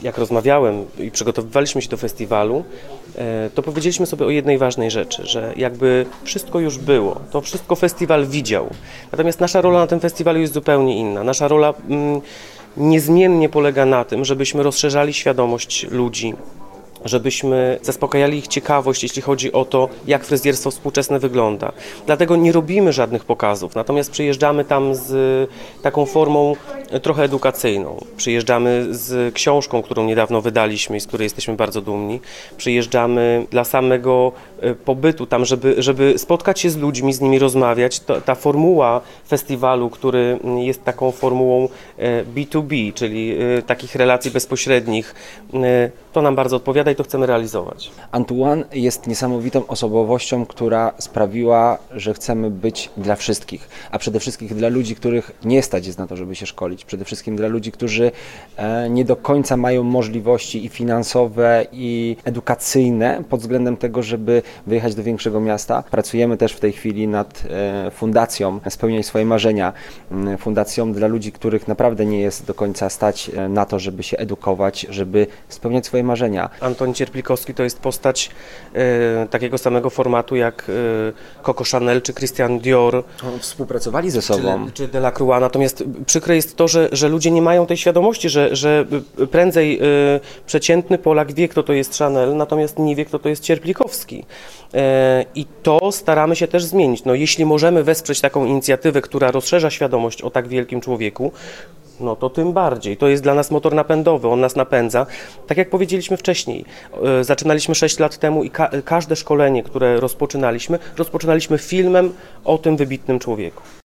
jak rozmawiałem i przygotowywaliśmy się do festiwalu, to powiedzieliśmy sobie o jednej ważnej rzeczy, że jakby wszystko już było, to wszystko festiwal widział. Natomiast nasza rola na tym festiwalu jest zupełnie inna. Nasza rola niezmiennie polega na tym, żebyśmy rozszerzali świadomość ludzi, żebyśmy zaspokajali ich ciekawość, jeśli chodzi o to, jak fryzjerstwo współczesne wygląda. Dlatego nie robimy żadnych pokazów, natomiast przyjeżdżamy tam z taką formą trochę edukacyjną. Przyjeżdżamy z książką, którą niedawno wydaliśmy i z której jesteśmy bardzo dumni. Przyjeżdżamy dla samego pobytu tam, żeby spotkać się z ludźmi, z nimi rozmawiać. Ta formuła festiwalu, który jest taką formułą B2B, czyli takich relacji bezpośrednich, to nam bardzo odpowiada i to chcemy realizować. Antoine jest niesamowitą osobowością, która sprawiła, że chcemy być dla wszystkich, a przede wszystkim dla ludzi, których nie stać jest na to, żeby się szkolić. Przede wszystkim dla ludzi, którzy nie do końca mają możliwości i finansowe, i edukacyjne pod względem tego, żeby wyjechać do większego miasta. Pracujemy też w tej chwili nad fundacją Spełniaj swoje marzenia. Fundacją dla ludzi, których naprawdę nie jest do końca stać na to, żeby się edukować, żeby spełniać swoje marzenia. Antoni Cierplikowski to jest postać takiego samego formatu jak Coco Chanel czy Christian Dior. Współpracowali ze sobą. Czy Delacroix. Natomiast przykre jest to, że ludzie nie mają tej świadomości, że prędzej przeciętny Polak wie, kto to jest Chanel, natomiast nie wie, kto to jest Cierplikowski. I to staramy się też zmienić. No, jeśli możemy wesprzeć taką inicjatywę, która rozszerza świadomość o tak wielkim człowieku, no to tym bardziej. To jest dla nas motor napędowy, on nas napędza. Tak jak powiedzieliśmy wcześniej, zaczynaliśmy 6 lat temu i każde szkolenie, które rozpoczynaliśmy filmem o tym wybitnym człowieku.